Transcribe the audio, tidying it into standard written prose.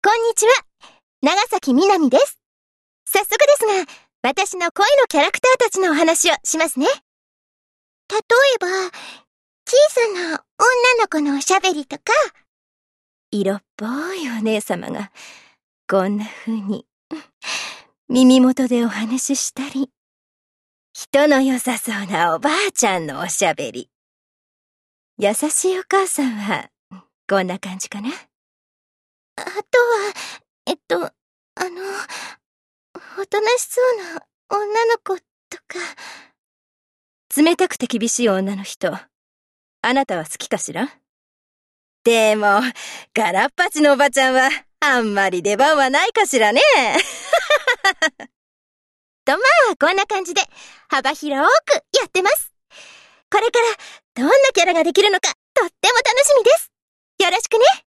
こんにちは。長崎みなみです。早速ですが、私の恋のキャラクターたちのお話をしますね。例えば、小さな女の子のおしゃべりとか、色っぽいお姉様が、こんな風に、耳元でお話ししたり、人の良さそうなおばあちゃんのおしゃべり。優しいお母さんは、こんな感じかな。あとは、おとなしそうな女の子とか。冷たくて厳しい女の人、あなたは好きかしら？でも、ガラッパチのおばちゃんは、あんまり出番はないかしらね。と、こんな感じで、幅広くやってます。これから、どんなキャラができるのか、とっても楽しみです。よろしくね。